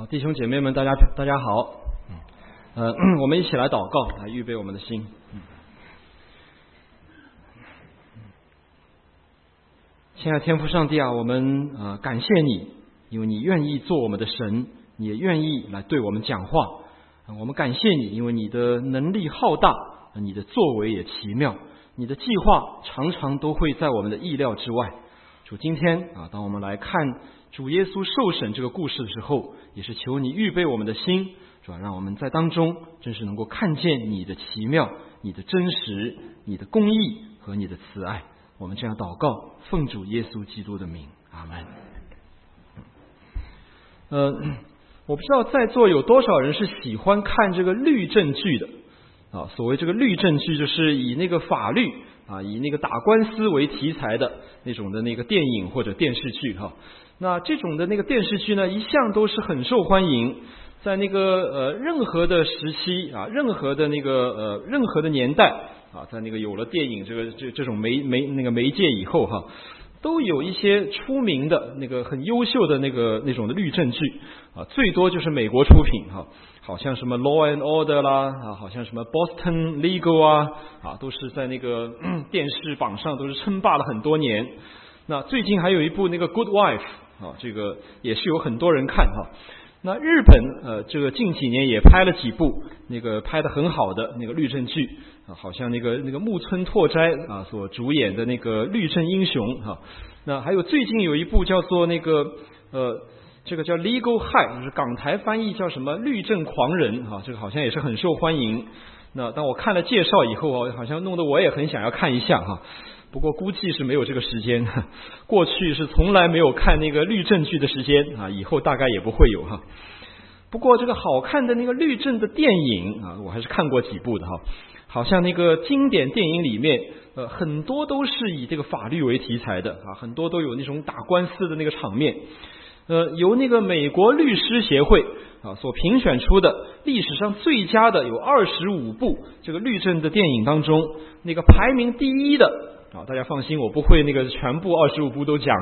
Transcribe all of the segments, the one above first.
弟兄姐妹们，大家好。我们一起来祷告，来预备我们的心。亲爱的天父上帝啊，我们感谢你，因为你愿意做我们的神，你也愿意来对我们讲话。我们感谢你，因为你的能力浩大，你的作为也奇妙，你的计划常常都会在我们的意料之外。主，今天当我们来看主耶稣受审这个故事的时候，也是求你预备我们的心，主，让我们在当中真是能够看见你的奇妙、你的真实、你的公义和你的慈爱。我们这样祷告，奉主耶稣基督的名，阿门。我不知道在座有多少人是喜欢看这个律政剧的所谓这个律政剧，就是以那个法律以那个打官司为题材的那种的那个电影或者电视剧那这种的那个电视剧呢，一向都是很受欢迎，在那个任何的时期任何的那个任何的年代在那个有了电影这种媒介以后都有一些出名的那个很优秀的那种的律政剧最多就是美国出品好像什么 Law and Order 啦好像什么 Boston Legal 都是在那个电视榜上都是称霸了很多年。那最近还有一部那个 Good Wife 这个也是有很多人看那日本这个近几年也拍了几部那个拍得很好的那个律政剧好像那个木村拓哉所主演的那个律政英雄那还有最近有一部叫做那个这个叫 Legal High， 就是港台翻译叫什么律政狂人这个好像也是很受欢迎。那当我看了介绍以后好像弄得我也很想要看一下不过估计是没有这个时间，过去是从来没有看那个律政剧的时间以后大概也不会有不过这个好看的那个律政的电影我还是看过几部的好像那个经典电影里面很多都是以这个法律为题材的很多都有那种打官司的那个场面。由那个美国律师协会所评选出的历史上最佳的有25部这个律政的电影当中，那个排名第一的大家放心，我不会那个全部25部都讲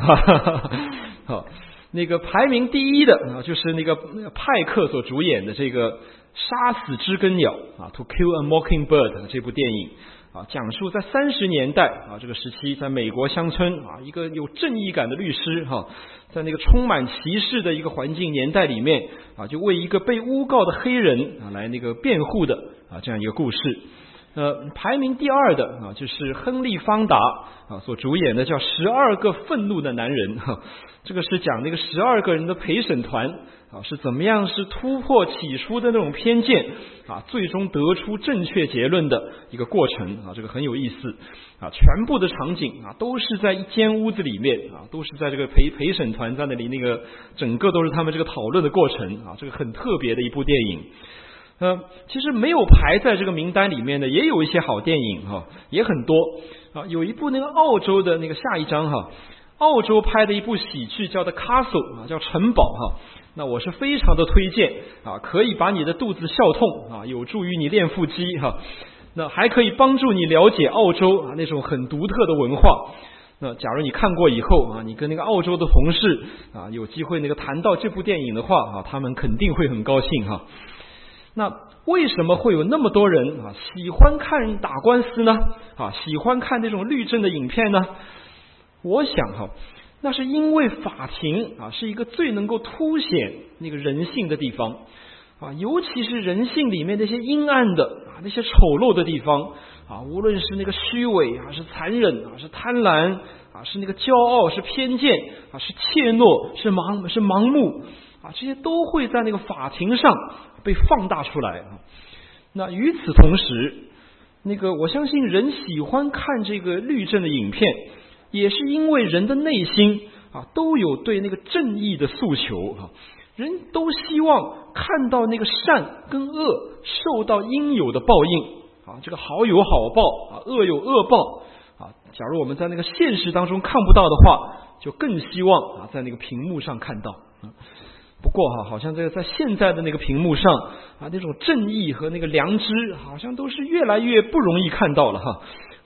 那个排名第一的就是那个派克所主演的这个杀死知更鸟To Kill a Mockingbird 这部电影讲述在30年代这个时期，在美国乡村一个有正义感的律师在那个充满歧视的一个环境年代里面就为一个被诬告的黑人来那个辩护的这样一个故事。排名第二的就是亨利·方达所主演的叫12个愤怒的男人这个是讲那个12个人的陪审团是怎么样是突破起初的那种偏见最终得出正确结论的一个过程这个很有意思全部的场景都是在一间屋子里面都是在这个陪审团在那里，那个整个都是他们这个讨论的过程这个很特别的一部电影。其实没有排在这个名单里面的也有一些好电影也很多有一部那个澳洲的那个下一章澳洲拍的一部喜剧叫做 Castle 叫城堡那我是非常的推荐可以把你的肚子笑痛有助于你练腹肌那还可以帮助你了解澳洲那种很独特的文化。那假如你看过以后你跟那个澳洲的同事有机会那个谈到这部电影的话他们肯定会很高兴那为什么会有那么多人喜欢看打官司呢喜欢看这种律政的影片呢？我想那是因为法庭是一个最能够凸显那个人性的地方尤其是人性里面那些阴暗的那些丑陋的地方无论是那个虚伪是残忍是贪婪是那个骄傲是偏见是怯懦是盲目这些都会在那个法庭上被放大出来那与此同时那个我相信人喜欢看这个律政的影片也是因为人的内心都有对那个正义的诉求人都希望看到那个善跟恶受到应有的报应这个好有好报恶有恶报假如我们在那个现实当中看不到的话，就更希望在那个屏幕上看到不过好像这个在现在的那个屏幕上那种正义和那个良知好像都是越来越不容易看到了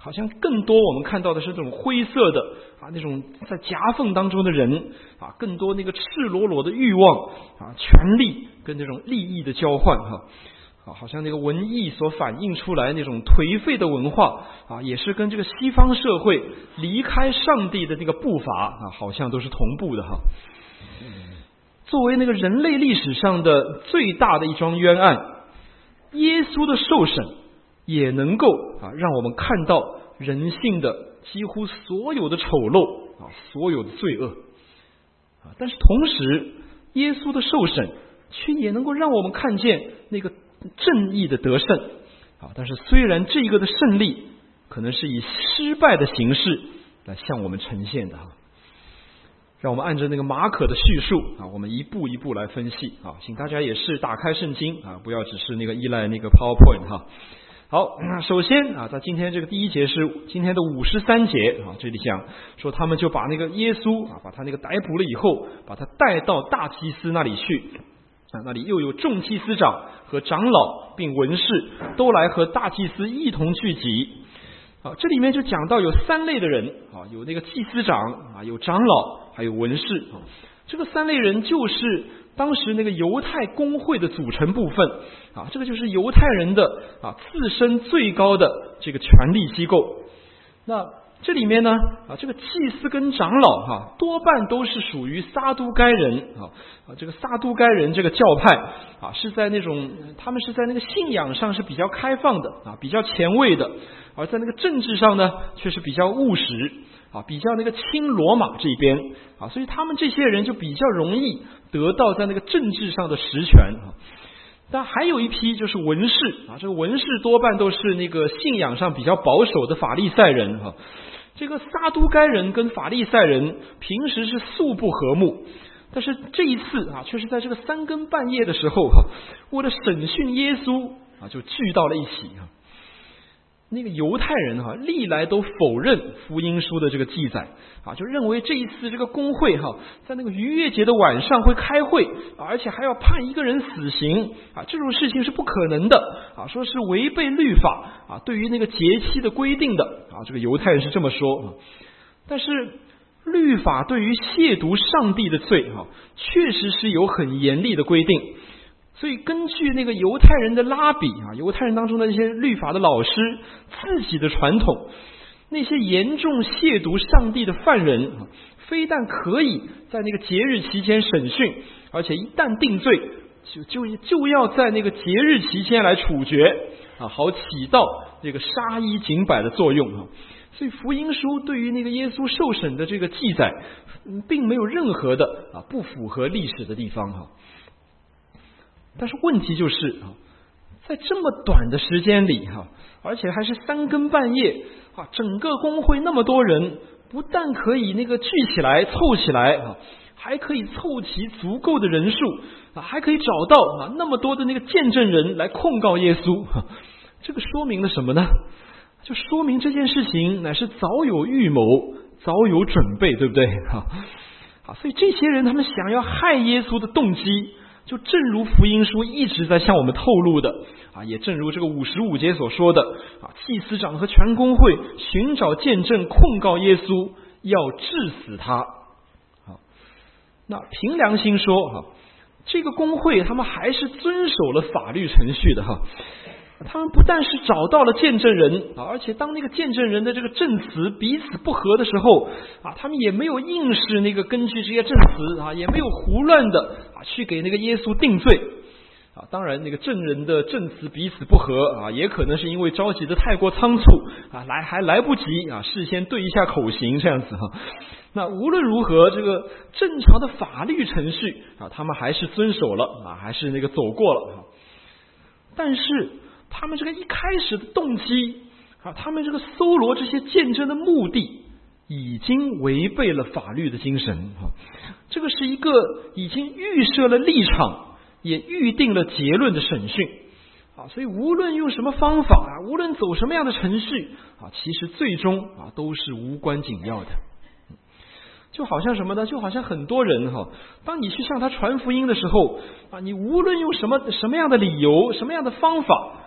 好像更多我们看到的是这种灰色的那种在夹缝当中的人更多那个赤裸裸的欲望权力跟这种利益的交换好像那个文艺所反映出来那种颓废的文化也是跟这个西方社会离开上帝的那个步伐好像都是同步的作为那个人类历史上的最大的一桩冤案，耶稣的受审也能够让我们看到人性的几乎所有的丑陋所有的罪恶但是同时耶稣的受审却也能够让我们看见那个正义的得胜但是虽然这个的胜利可能是以失败的形式来向我们呈现的让我们按照那个马可的叙述我们一步一步来分析请大家也是打开圣经不要只是那个依赖那个 PowerPoint 好，首先在今天这个第一节是今天的53节这里讲说他们就把那个耶稣把他那个逮捕了以后，把他带到大祭司那里去那里又有众祭司长和长老并文士都来和大祭司一同聚集这里面就讲到有3类的人有那个祭司长有长老还有文士这个3类人就是当时那个犹太公会的组成部分这个就是犹太人的自身最高的这个权力机构。那这里面呢这个祭司跟长老多半都是属于撒都该人这个撒都该人这个教派是在那种他们是在那个信仰上是比较开放的比较前卫的，而在那个政治上呢却是比较务实比较那个亲罗马这边所以他们这些人就比较容易得到在那个政治上的实权但还有一批就是文士这个文士多半都是那个信仰上比较保守的法利赛人这个撒都该人跟法利赛人平时是素不和睦，但是这一次却是在这个3更半夜的时候为了审讯耶稣就聚到了一起那个犹太人历来都否认福音书的这个记载就认为这一次这个公会在那个逾越节的晚上会开会而且还要判一个人死刑这种事情是不可能的说是违背律法对于那个节期的规定的这个犹太人是这么说但是律法对于亵渎上帝的罪确实是有很严厉的规定，所以根据那个犹太人的拉比犹太人当中的一些律法的老师自己的传统，那些严重亵渎上帝的犯人非但可以在那个节日期间审讯，而且一旦定罪就要在那个节日期间来处决好起到这个杀一儆百的作用所以福音书对于那个耶稣受审的这个记载并没有任何的不符合历史的地方但是问题就是在这么短的时间里而且还是3更半夜整个公会那么多人不但可以那个聚起来凑起来还可以凑齐足够的人数还可以找到那么多的那个见证人来控告耶稣这个说明了什么呢？就说明这件事情乃是早有预谋早有准备，对不对所以这些人他们想要害耶稣的动机就正如福音书一直在向我们透露的也正如这个55节所说的祭司长和全公会寻找见证控告耶稣，要治死他那凭良心说这个公会他们还是遵守了法律程序的他们不但是找到了见证人而且当那个见证人的这个证词彼此不合的时候他们也没有硬是那个根据这些证词也没有胡乱的去给那个耶稣定罪当然那个证人的证词彼此不合也可能是因为着急的太过仓促还来不及事先对一下口型这样子那无论如何这个正常的法律程序他们还是遵守了还是那个走过了但是他们这个一开始的动机他们这个搜罗这些见证的目的已经违背了法律的精神这个是一个已经预设了立场也预定了结论的审讯所以无论用什么方法无论走什么样的程序其实最终都是无关紧要的就好像什么呢？就好像很多人当你去向他传福音的时候你无论用什么样的理由什么样的方法都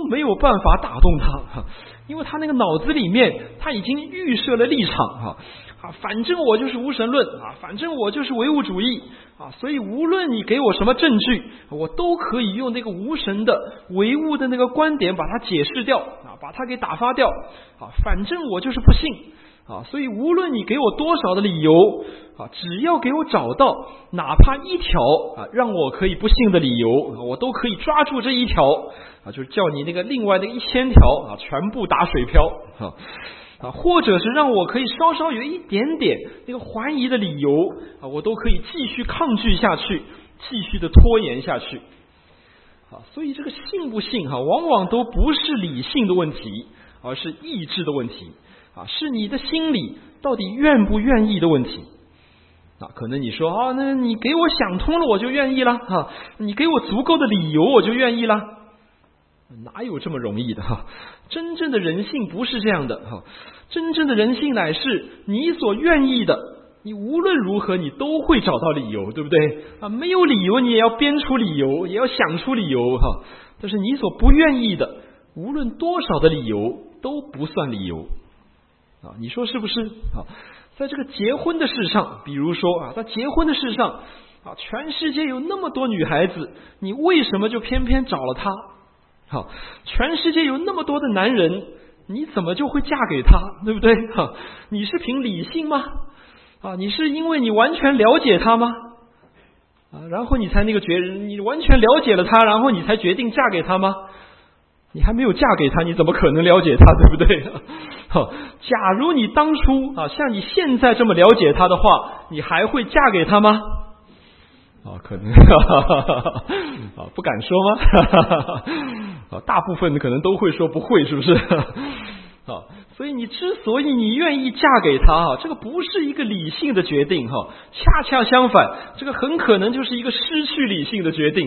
没有办法打动他，因为他那个脑子里面他已经预设了立场反正我就是无神论反正我就是唯物主义所以无论你给我什么证据，我都可以用那个无神的唯物的那个观点把它解释掉把它给打发掉反正我就是不信所以无论你给我多少的理由只要给我找到哪怕一条让我可以不信的理由，我都可以抓住这一条就是叫你那个另外的1000条全部打水漂或者是让我可以稍稍有一点点那个怀疑的理由我都可以继续抗拒下去，继续的拖延下去所以这个信不信往往都不是理性的问题，而是意志的问题是你的心里到底愿不愿意的问题可能你说那你给我想通了我就愿意了你给我足够的理由我就愿意了，哪有这么容易的真正的人性不是这样的真正的人性乃是你所愿意的，你无论如何你都会找到理由，对不对没有理由你也要编出理由，也要想出理由但是你所不愿意的，无论多少的理由都不算理由你说是不是在这个结婚的事上，比如说在结婚的事上全世界有那么多女孩子，你为什么就偏偏找了她全世界有那么多的男人，你怎么就会嫁给他，对不对你是凭理性吗你是因为你完全了解他吗然后你才你完全了解了他，然后你才决定嫁给他吗？你还没有嫁给他，你怎么可能了解他，对不对假如你当初像你现在这么了解他的话，你还会嫁给他吗？可能不敢说吗大部分可能都会说不会，是不是所以你之所以你愿意嫁给他这个不是一个理性的决定恰恰相反，这个很可能就是一个失去理性的决定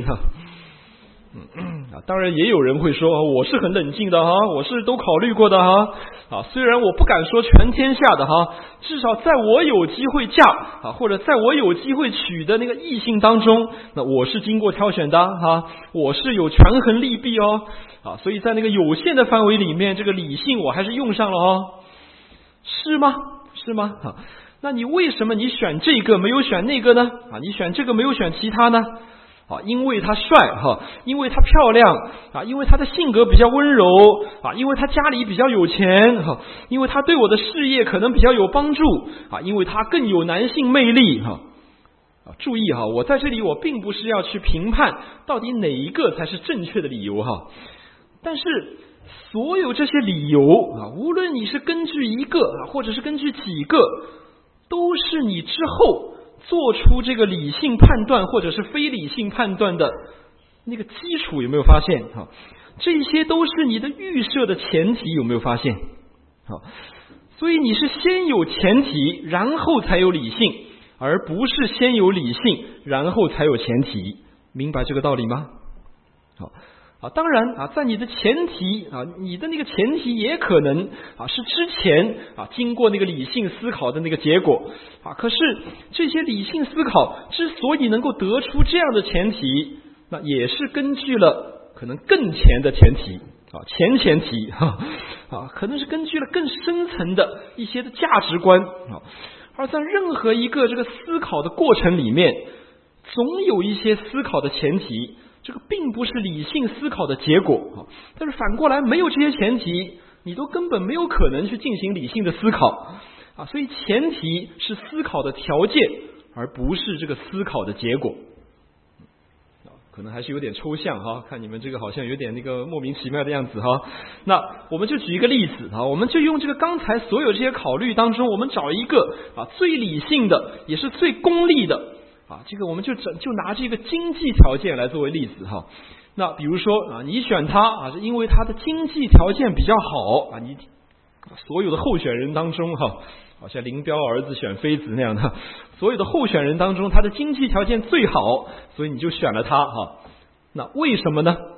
当然也有人会说我是很冷静的我是都考虑过的虽然我不敢说全天下的至少在我有机会嫁或者在我有机会娶的那个异性当中，那我是经过挑选的我是有权衡利弊所以在那个有限的范围里面，这个理性我还是用上了是吗？那你为什么你选这个没有选那个呢你选这个没有选其他呢因为他帅因为他漂亮因为他的性格比较温柔因为他家里比较有钱因为他对我的事业可能比较有帮助因为他更有男性魅力注意我在这里我并不是要去评判到底哪一个才是正确的理由但是所有这些理由无论你是根据一个或者是根据几个，都是你之后做出这个理性判断或者是非理性判断的那个基础，有没有发现这些都是你的预设的前提，有没有发现所以你是先有前提然后才有理性，而不是先有理性然后才有前提，明白这个道理吗当然在你的前提你的那个前提也可能是之前经过那个理性思考的那个结果可是这些理性思考之所以能够得出这样的前提，那也是根据了可能更前的前提前提可能是根据了更深层的一些的价值观而在任何一个这个思考的过程里面，总有一些思考的前提，这个并不是理性思考的结果但是反过来没有这些前提，你都根本没有可能去进行理性的思考所以前提是思考的条件，而不是这个思考的结果可能还是有点抽象看你们这个好像有点那个莫名其妙的样子那我们就举一个例子我们就用这个刚才所有这些考虑当中，我们找一个最理性的也是最功利的这个我们就拿这个经济条件来作为例子那比如说你选他是因为他的经济条件比较好你所有的候选人当中好像林彪儿子选妃子那样的，所有的候选人当中他的经济条件最好，所以你就选了他那为什么呢？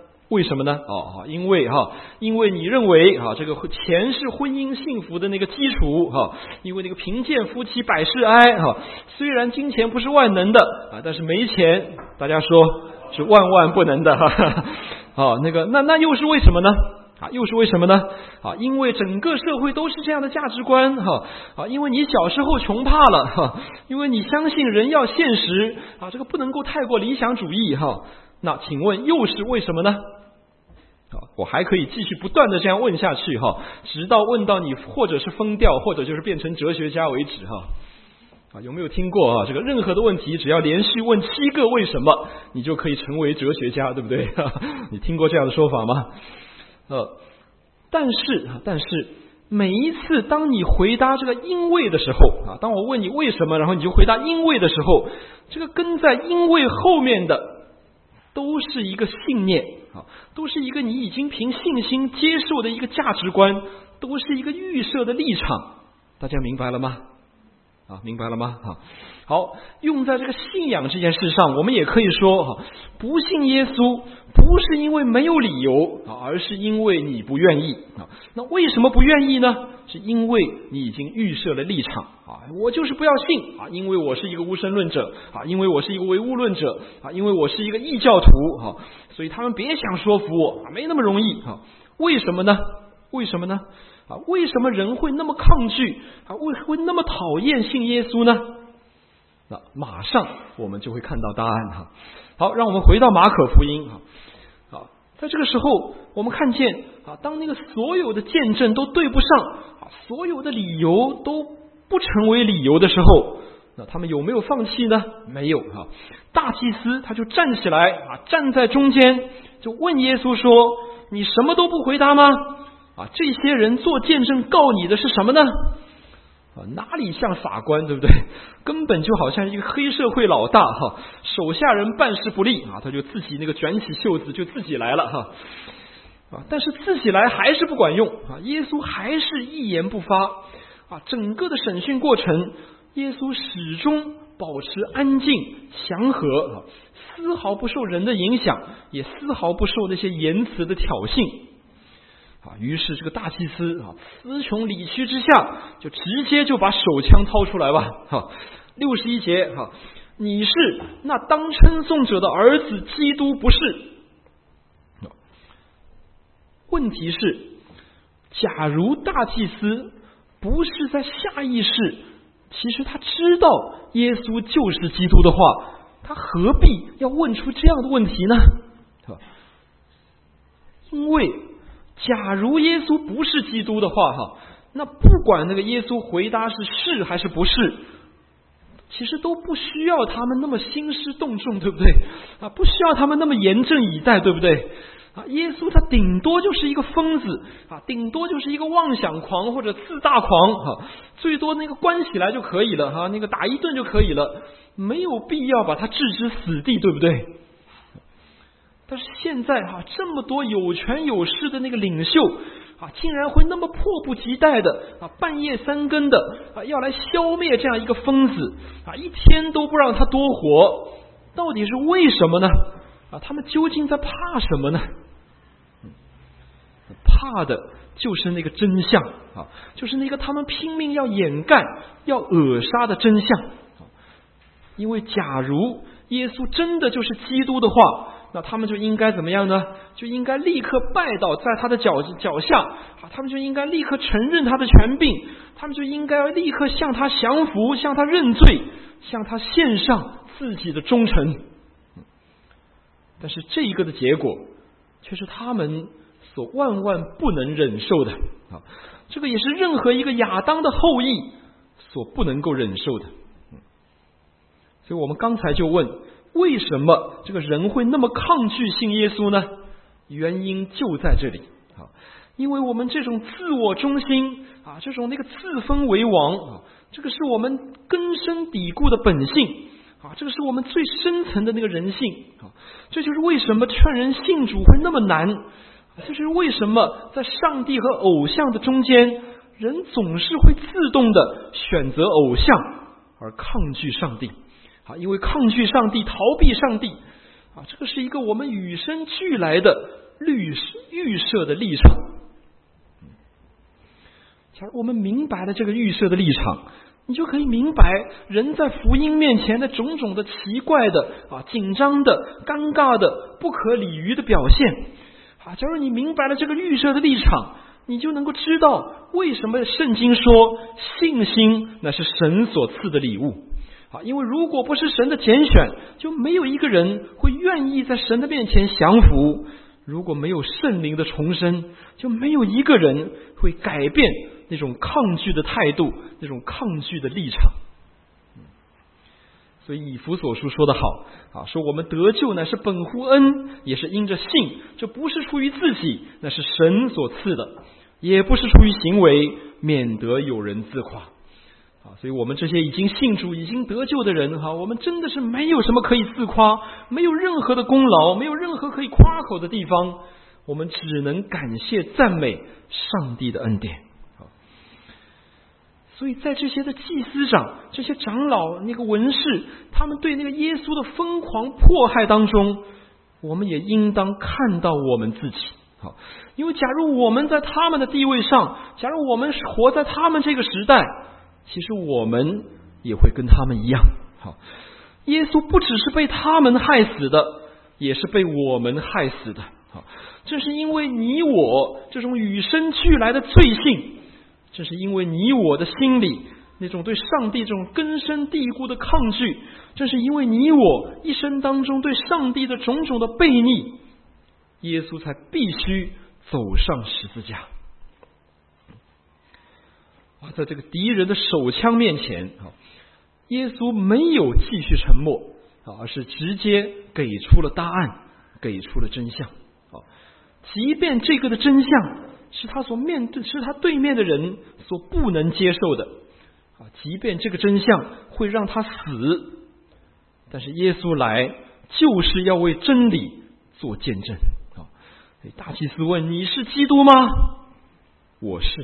因为你认为这个钱是婚姻幸福的那个基础因为那个贫贱夫妻百事哀虽然金钱不是万能的但是没钱大家说是万万不能的那又是为什么呢？又是为什么呢？因为整个社会都是这样的价值观因为你小时候穷怕了因为你相信人要现实这个不能够太过理想主义那请问又是为什么呢？我还可以继续不断的这样问下去直到问到你或者是疯掉，或者就是变成哲学家为止有没有听过这个任何的问题只要连续问7个为什么，你就可以成为哲学家，对不对？你听过这样的说法吗？但是每一次当你回答这个因为的时候当我问你为什么，然后你就回答因为的时候，这个跟在因为后面的都是一个信念都是一个你已经凭信心接受的一个价值观，都是一个预设的立场，大家明白了吗？明白了吗？好，用在这个信仰这件事上，我们也可以说不信耶稣不是因为没有理由而是因为你不愿意那为什么不愿意呢？是因为你已经预设了立场我就是不要信因为我是一个无神论者因为我是一个唯物论者因为我是一个异教徒所以他们别想说服我没那么容易为什么呢？为什么呢？为什么人会那么抗拒会那么讨厌信耶稣呢？那马上我们就会看到答案好，让我们回到马可福音在这个时候我们看见当那个所有的见证都对不上所有的理由都不成为理由的时候，那他们有没有放弃呢？没有大祭司他就站起来站在中间，就问耶稣说：“你什么都不回答吗？这些人做见证告你的是什么呢？”哪里像法官，对不对？根本就好像一个黑社会老大手下人办事不力他就自己那个卷起袖子就自己来了但是自己来还是不管用耶稣还是一言不发整个的审讯过程，耶稣始终保持安静祥和丝毫不受人的影响，也丝毫不受那些言辞的挑衅于是这个大祭司词穷理屈之下，就直接就把手枪掏出来吧61节你是那当称颂者的儿子，基督不是。问题是，假如大祭司不是在下意识，其实他知道耶稣就是基督的话，他何必要问出这样的问题呢？因为假如耶稣不是基督的话那不管那个耶稣回答是还是不是，其实都不需要他们那么兴师动众，对不对不需要他们那么严阵以待，对不对耶稣他顶多就是一个疯子顶多就是一个妄想狂或者自大狂最多那个关起来就可以了那个打一顿就可以了，没有必要把他置之死地，对不对？但是现在这么多有权有势的那个领袖竟然会那么迫不及待的半夜3更的要来消灭这样一个疯子一天都不让他多活，到底是为什么呢？他们究竟在怕什么呢？怕的就是那个真相就是那个他们拼命要掩盖要扼杀的真相因为假如耶稣真的就是基督的话，那他们就应该怎么样呢？就应该立刻拜倒在他的脚下他们就应该立刻承认他的权柄，他们就应该立刻向他降服，向他认罪，向他献上自己的忠诚。但是这一个的结果却是他们所万万不能忍受的这个也是任何一个亚当的后裔所不能够忍受的所以我们刚才就问，为什么这个人会那么抗拒信耶稣呢？原因就在这里因为我们这种自我中心这种那个自封为王这个是我们根深蒂固的本性这个是我们最深层的那个人性这就是为什么劝人信主会那么难，这就是为什么在上帝和偶像的中间，人总是会自动的选择偶像而抗拒上帝因为抗拒上帝，逃避上帝这个是一个我们与生俱来的预设的立场。假如我们明白了这个预设的立场，你就可以明白人在福音面前的种种的奇怪的紧张的、尴尬的、不可理喻的表现假如你明白了这个预设的立场，你就能够知道为什么圣经说信心那是神所赐的礼物。因为如果不是神的拣选，就没有一个人会愿意在神的面前降服；如果没有圣灵的重生，就没有一个人会改变那种抗拒的态度，那种抗拒的立场。所以以弗所书说得好，说我们得救乃是本乎恩，也是因着信，这不是出于自己，那是神所赐的，也不是出于行为，免得有人自夸。所以我们这些已经信主已经得救的人，我们真的是没有什么可以自夸，没有任何的功劳，没有任何可以夸口的地方，我们只能感谢赞美上帝的恩典。所以在这些的祭司长、这些长老、那个文士，他们对那个耶稣的疯狂迫害当中，我们也应当看到我们自己。因为假如我们在他们的地位上，假如我们活在他们这个时代，其实我们也会跟他们一样。耶稣不只是被他们害死的，也是被我们害死的。正是因为你我这种与生俱来的罪性，正是因为你我的心里那种对上帝这种根深蒂固的抗拒，正是因为你我一生当中对上帝的种种的悖逆，耶稣才必须走上十字架。在这个敌人的手枪面前，耶稣没有继续沉默，而是直接给出了答案，给出了真相。即便这个的真相是他所面对，是他对面的人所不能接受的，即便这个真相会让他死，但是耶稣来就是要为真理做见证。大祭司问：你是基督吗？我是。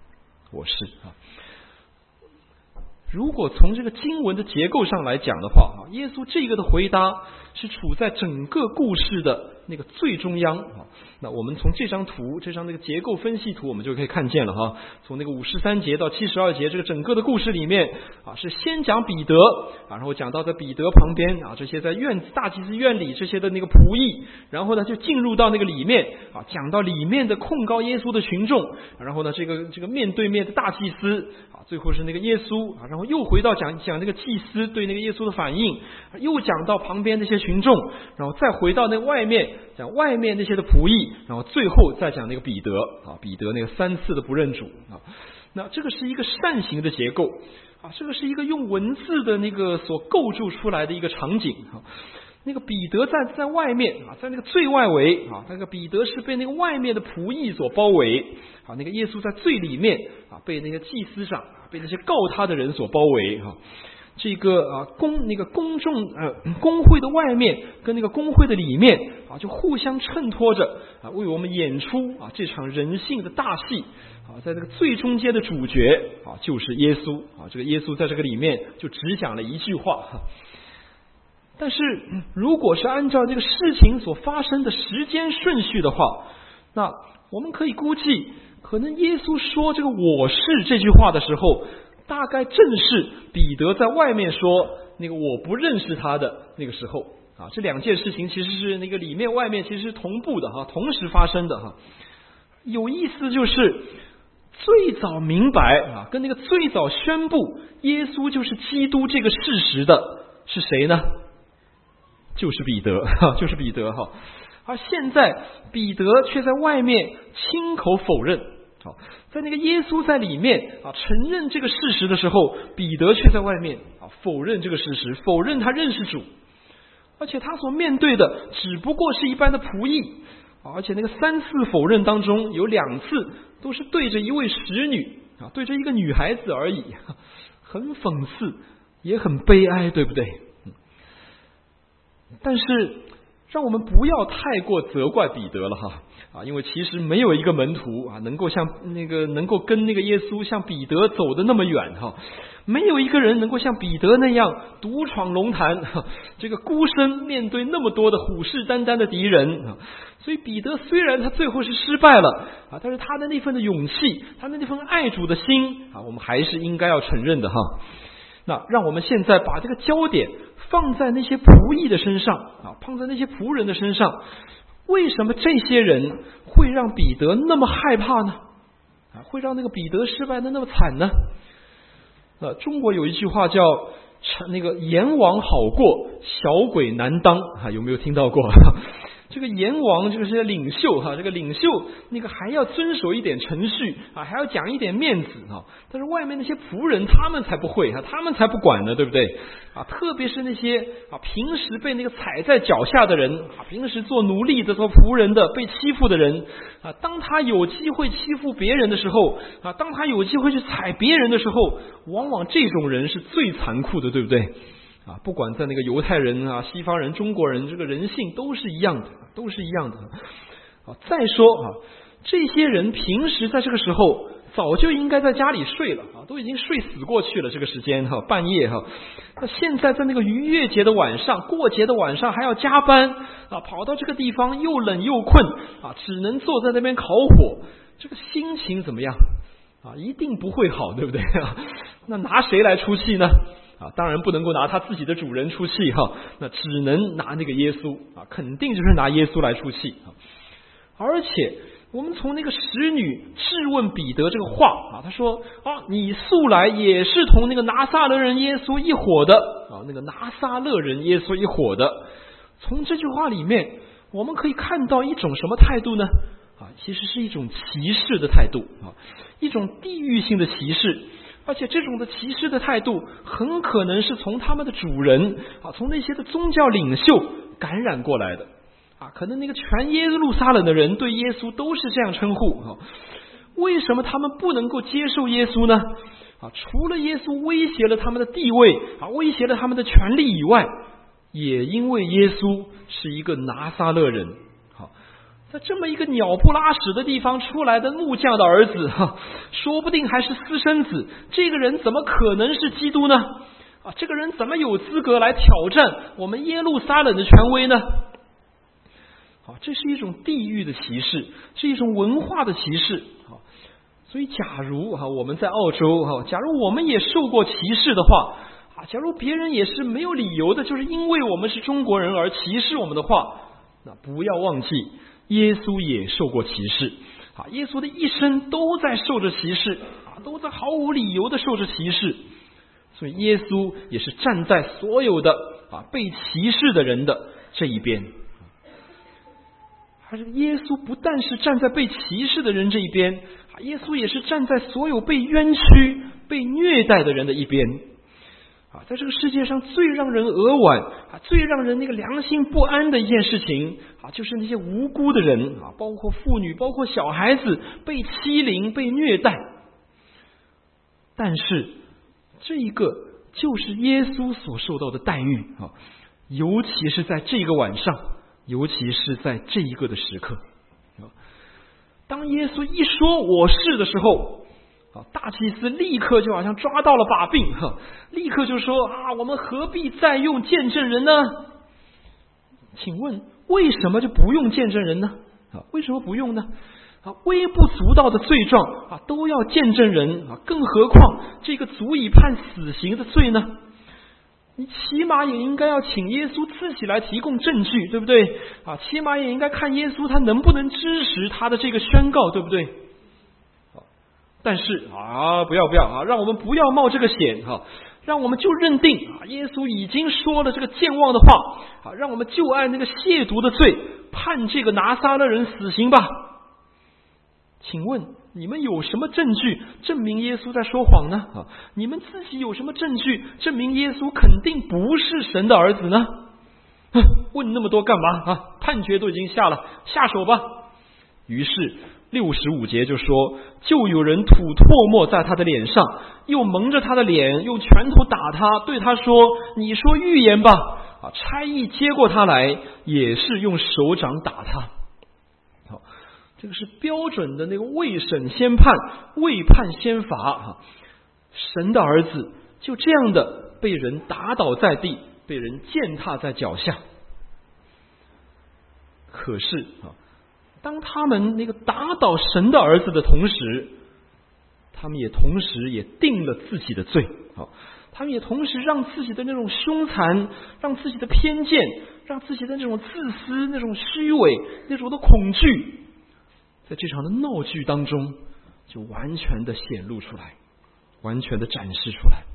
如果从这个经文的结构上来讲的话，耶稣这个的回答是处在整个故事的那个最中央。那我们从这张图，这张那个结构分析图，我们就可以看见了从那个53节到72节，这个整个的故事里面是先讲彼得，然后讲到在彼得旁边这些在大祭司院里这些的那个仆役，然后呢就进入到那个里面讲到里面的控告耶稣的群众，然后呢这个面对面的大祭司最后是那个耶稣然后又回到讲那个祭司对那个耶稣的反应，又讲到旁边那些群众，然后再回到那外面讲外面那些的仆役，然后最后再讲那个彼得彼得那个3次的不认主那这个是一个扇形的结构这个是一个用文字的那个所构筑出来的一个场景那个彼得在外面在那个最外围那个彼得是被那个外面的仆役所包围那个耶稣在最里面被那个祭司长被那些告他的人所包围这个公会的外面跟那个公会的里面就互相衬托着为我们演出这场人性的大戏在这个最中间的主角就是耶稣这个耶稣在这个里面就只讲了一句话但是如果是按照这个事情所发生的时间顺序的话，那我们可以估计可能耶稣说这个我是这句话的时候，大概正是彼得在外面说那个我不认识他的那个时候这两件事情其实是那个里面外面其实是同步的同时发生的有意思就是最早明白跟那个最早宣布耶稣就是基督这个事实的是谁呢？就是彼得而现在彼得却在外面亲口否认在那个耶稣在里面承认这个事实的时候，彼得却在外面否认这个事实，否认他认识主，而且他所面对的只不过是一般的仆役而且那个3次否认当中有2次都是对着一位使女对着一个女孩子而已，很讽刺也很悲哀，对不对？但是让我们不要太过责怪彼得了因为其实没有一个门徒能够跟那个耶稣像彼得走得那么远没有一个人能够像彼得那样独闯龙潭这个孤身面对那么多的虎视眈眈的敌人所以彼得虽然他最后是失败了但是他的那份的勇气，他的那份爱主的心我们还是应该要承认的那让我们现在把这个焦点放在那些仆役的身上放在那些仆人的身上， 为什么这些人会让彼得那么害怕呢？会让那个彼得失败的那么惨呢？中国有一句话叫那个阎王好过，小鬼难当有没有听到过？这个阎王就是领袖这个领袖那个还要遵守一点程序还要讲一点面子但是外面那些仆人他们才不会他们才不管呢，对不对特别是那些平时被那个踩在脚下的人平时做奴隶的做仆人的被欺负的人当他有机会欺负别人的时候当他有机会去踩别人的时候，往往这种人是最残酷的，对不对？不管在那个犹太人西方人、中国人，这个人性都是一样的，都是一样的。再说这些人平时在这个时候早就应该在家里睡了都已经睡死过去了，这个时间半夜那现在在那个逾越节的晚上、过节的晚上还要加班跑到这个地方又冷又困只能坐在那边烤火，这个心情怎么样一定不会好，对不对那拿谁来出气呢？当然不能够拿他自己的主人出气那只能拿那个耶稣肯定就是拿耶稣来出气而且我们从那个使女质问彼得这个话他说你素来也是同那个拿撒勒人耶稣一伙的那个拿撒勒人耶稣一伙的。从这句话里面我们可以看到一种什么态度呢？其实是一种歧视的态度一种地域性的歧视，而且这种的歧视的态度很可能是从他们的主人从那些的宗教领袖感染过来的可能那个全耶路撒冷的人对耶稣都是这样称呼为什么他们不能够接受耶稣呢？除了耶稣威胁了他们的地位威胁了他们的权利以外，也因为耶稣是一个拿撒勒人在这么一个鸟不拉屎的地方出来的木匠的儿子说不定还是私生子，这个人怎么可能是基督呢？这个人怎么有资格来挑战我们耶路撒冷的权威呢？这是一种地域的歧视，是一种文化的歧视所以假如我们在澳洲假如我们也受过歧视的话假如别人也是没有理由的就是因为我们是中国人而歧视我们的话，那不要忘记耶稣也受过歧视耶稣的一生都在受着歧视都在毫无理由的受着歧视，所以耶稣也是站在所有的被歧视的人的这一边。而耶稣不但是站在被歧视的人这一边，耶稣也是站在所有被冤屈、被虐待的人的一边在这个世界上最让人扼腕最让人那个良心不安的一件事情就是那些无辜的人包括妇女包括小孩子被欺凌被虐待，但是这一个就是耶稣所受到的待遇尤其是在这个晚上，尤其是在这一个的时刻当耶稣一说我是的时候大祭司立刻就好像抓到了把柄立刻就说我们何必再用见证人呢？请问为什么就不用见证人呢？为什么不用呢？微不足道的罪状都要见证人更何况这个足以判死刑的罪呢？你起码也应该要请耶稣自己来提供证据，对不对起码也应该看耶稣他能不能支持他的这个宣告，对不对？但是不要让我们不要冒这个险让我们就认定耶稣已经说了这个健忘的话让我们就按那个亵渎的罪判这个拿撒勒人死刑吧。请问你们有什么证据证明耶稣在说谎呢？你们自己有什么证据证明耶稣肯定不是神的儿子呢？问那么多干嘛判决都已经下了，下手吧。于是65节就说，就有人吐唾沫在他的脸上，又蒙着他的脸，用拳头打他，对他说，你说预言吧。差役接过他来，也是用手掌打他。这个是标准的那个未审先判，未判先罚。神的儿子就这样的被人打倒在地，被人践踏在脚下。可是当他们那个打倒神的儿子的同时，他们也同时也定了自己的罪。 他们也同时让自己的那种凶残，让自己的偏见，让自己的那种自私，那种虚伪，那种的恐惧，在这场的闹剧当中就完全的显露出来，完全的展示出来。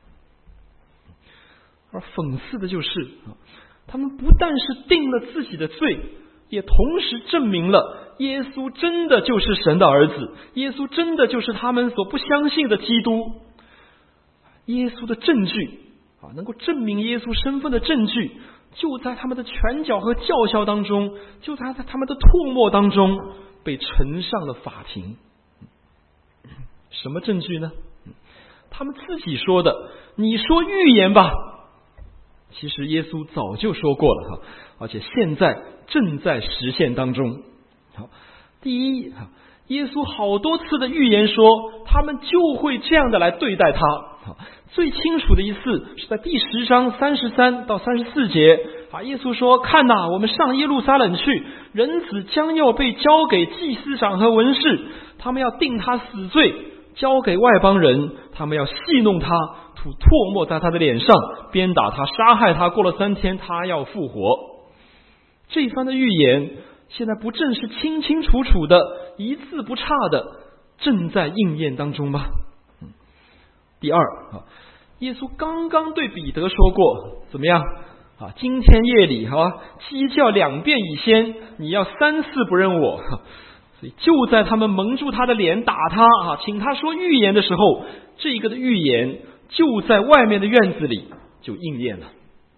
而讽刺的就是他们不但是定了自己的罪，也同时证明了耶稣真的就是神的儿子，耶稣真的就是他们所不相信的基督。耶稣的证据能够证明耶稣身份的证据，就在他们的拳脚和叫嚣当中，就在他们的唾沫当中被呈上了法庭。什么证据呢？他们自己说的，你说预言吧。其实耶稣早就说过了而且现在正在实现当中。第一，耶稣好多次的预言说他们就会这样的来对待他。最清楚的一次是在第10章33到34节耶稣说，看哪，我们上耶路撒冷去，人子将要被交给祭司长和文士，他们要定他死罪，交给外邦人，他们要戏弄他，吐唾沫在他的脸上，鞭打他，杀害他，过了3天他要复活。这一番的预言现在不正是清清楚楚的，一字不差的正在应验当中吗？第二，耶稣刚刚对彼得说过，怎么样今天夜里鸡叫2遍以先，你要3次不认我。所以就在他们蒙住他的脸打他请他说预言的时候，这个的预言就在外面的院子里就应验了。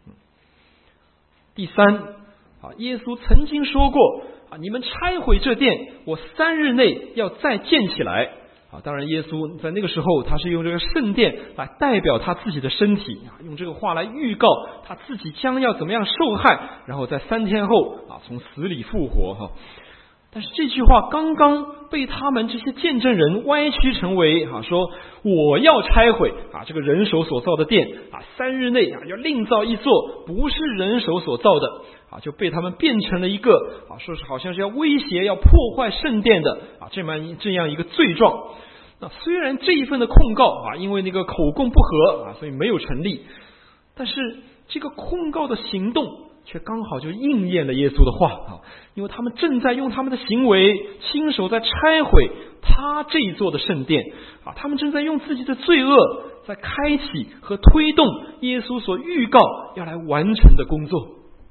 第三，耶稣曾经说过你们拆毁这殿，我3日内要再建起来。当然耶稣在那个时候他是用这个圣殿来代表他自己的身体，用这个话来预告他自己将要怎么样受害，然后在3天后从死里复活。但是这句话刚刚被他们这些见证人歪曲成为说我要拆毁这个人手所造的殿3日内要另造一座不是人手所造的就被他们变成了一个说是好像是要威胁要破坏圣殿的这样一个罪状。那虽然这一份的控告因为那个口供不合所以没有成立，但是这个控告的行动却刚好就应验了耶稣的话因为他们正在用他们的行为亲手在拆毁他这一座的圣殿他们正在用自己的罪恶在开启和推动耶稣所预告要来完成的工作。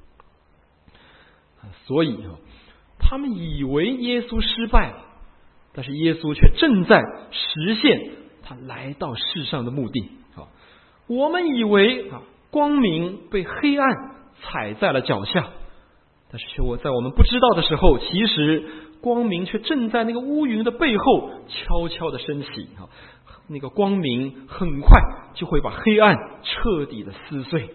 所以他们以为耶稣失败了，但是耶稣却正在实现他来到世上的目的。我们以为光明被黑暗踩在了脚下，但是在我们不知道的时候，其实光明却正在那个乌云的背后悄悄的升起那个光明很快就会把黑暗彻底的撕碎。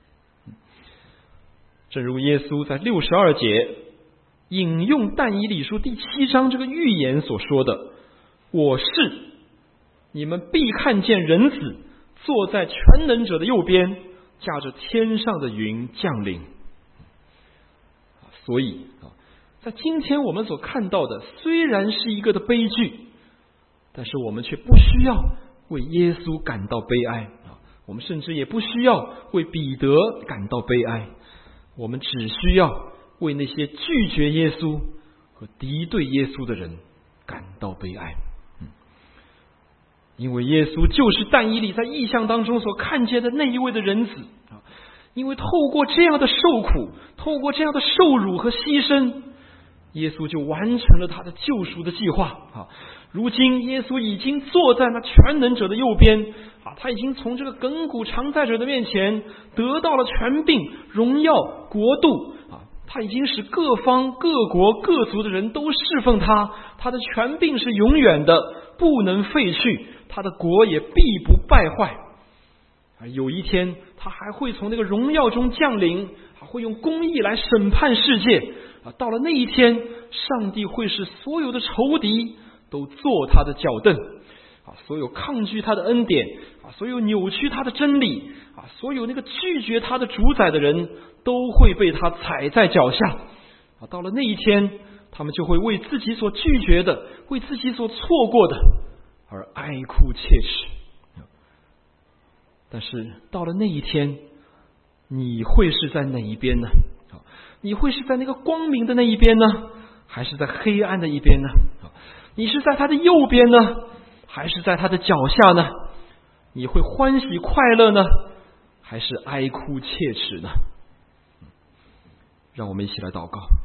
正如耶稣在62节引用但以理书第7章这个预言所说的，我是你们必看见人子坐在全能者的右边，驾着天上的云降临。所以在今天我们所看到的虽然是一个的悲剧，但是我们却不需要为耶稣感到悲哀我们甚至也不需要为彼得感到悲哀，我们只需要为那些拒绝耶稣和敌对耶稣的人感到悲哀。因为耶稣就是但以理在异象当中所看见的那一位的人子因为透过这样的受苦，透过这样的受辱和牺牲，耶稣就完成了他的救赎的计划如今耶稣已经坐在那全能者的右边他已经从这个亘古常在者的面前得到了权柄、荣耀、国度他已经使各方各国各族的人都侍奉他，他的权柄是永远的，不能废去，他的国也必不败坏。而有一天他还会从那个荣耀中降临，还会用公义来审判世界到了那一天，上帝会使所有的仇敌都坐他的脚凳所有抗拒他的恩典所有扭曲他的真理所有那个拒绝他的主宰的人都会被他踩在脚下到了那一天，他们就会为自己所拒绝的，为自己所错过的而哀哭切齿。 但是到了那一天，你会是在哪一边呢？你会是在那个光明的那一边呢，还是在黑暗的一边呢？你是在他的右边呢，还是在他的脚下呢？你会欢喜快乐呢，还是哀哭切齿呢？让我们一起来祷告。